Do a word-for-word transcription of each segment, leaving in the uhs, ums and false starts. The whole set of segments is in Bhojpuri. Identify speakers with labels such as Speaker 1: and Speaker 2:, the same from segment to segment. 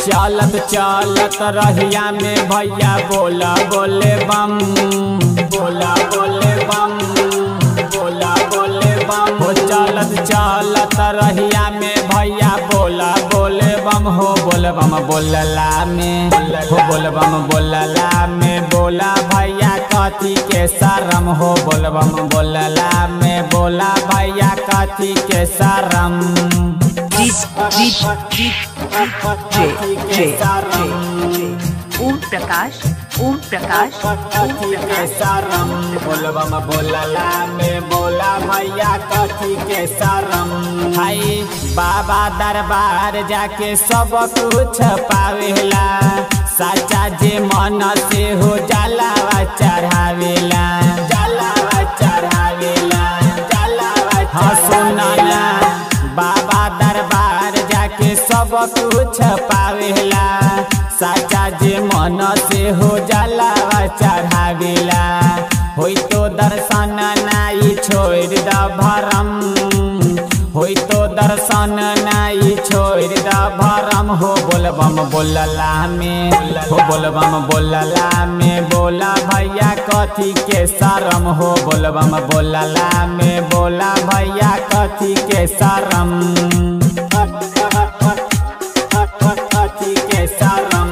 Speaker 1: चलत चलत रहिया में भैया बोला बोले बम बोला बोले बम बोला बोले बम हो चलत चलत रहिया में भैया बोला बोले बम हो बोल बम बोलला में हो बोल बम बोलला में बोला भैया कथी के शरम हो बोल बम बोलला में बोला भैया कथी के शरम
Speaker 2: ओम प्रकाश ओम प्रकाश
Speaker 1: शरम बोल बम बोलला में बोला भैया कथी के शरम हाय बाबा दरबार जाके सब कुछ पावेला साचा जे मन से हो जलावा चढ़ावेला जलावा चढ़ावेला जलावा हाँ सुना ना बाबा दरबार जाके सब कुछ पावेला साचा जे मन से हो जलावा चढ़ावेला होई तो दर्शन नाई छोड़ द भरम होई तो दर्शन नाई छोड़ द भरम हो बोल बम बोलला में हो बोल बम बोलला में बोला भैया कथी के शरम हो बोल बम बोलला में बोला भैया कथी के शरम कथी के शरम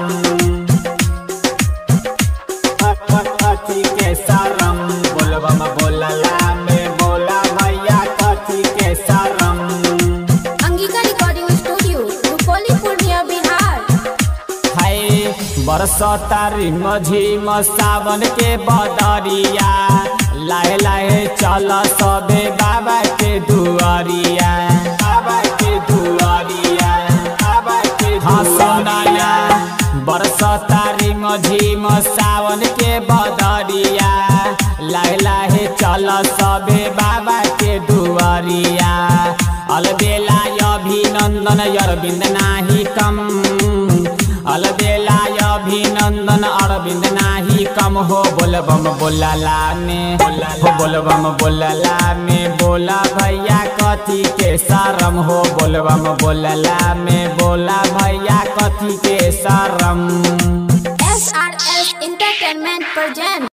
Speaker 1: कथी के शरम बोल बम बोलला में बोला भैया कथी के शरम
Speaker 3: अंगिका रिकॉर्डिंग स्टूडियो रुपौली पूर्णिया बिहार
Speaker 1: हाय बरसतारी मझिम सावन के बदरिया लाहे लाहे चल सबे बाबा के दुआरिया बाबा के दुआरिया बाबा के हाँ सुनाया बरसतारी मझिम सावन के बदरिया लाहे लाहे चल सबे बाबा के दुआरिया अलबेला अभिनंदन अरविंद नाही कम अलबेला अभिनंदन अरविंद नाही कम हो बोल बम बोलला में हो बोल बम बोलला में बोला भैया कथी के शरम हो बोल बम बोलला में बोला भैया कथी के शरम
Speaker 3: S R S entertainment present.